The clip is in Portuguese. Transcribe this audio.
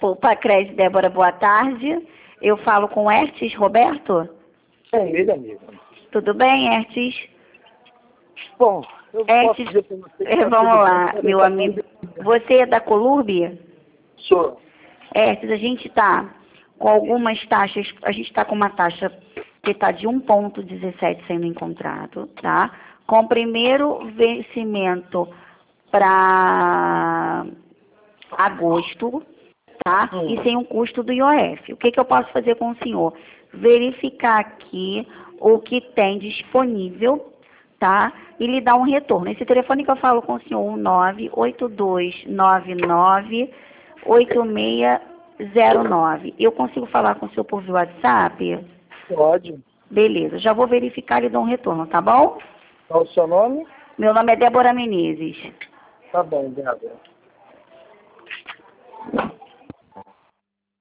Poupa Crédito, Débora, boa tarde. Eu falo com Hertes Roberto? É ele, amigo. Tudo bem, Hertes? Bom, eu posso dizer para você que tá Vamos tudo lá, bem, meu tá amigo. tudo bem. Você é da Colurb? Sou. Hertes, a gente está com algumas taxas, a gente está com uma taxa que está de 1,17 sendo encontrado, tá? Com o primeiro vencimento para agosto, tá? E sem o custo do IOF. O que eu posso fazer com o senhor? Verificar aqui o que tem disponível, tá? E lhe dar um retorno. Esse telefone que eu falo com o senhor, 982998609. Eu consigo falar com o senhor por via WhatsApp? Pode. Beleza, já vou verificar e lhe dar um retorno, tá bom? Qual o seu nome? Meu nome é Débora Menezes. Tá bom, Débora.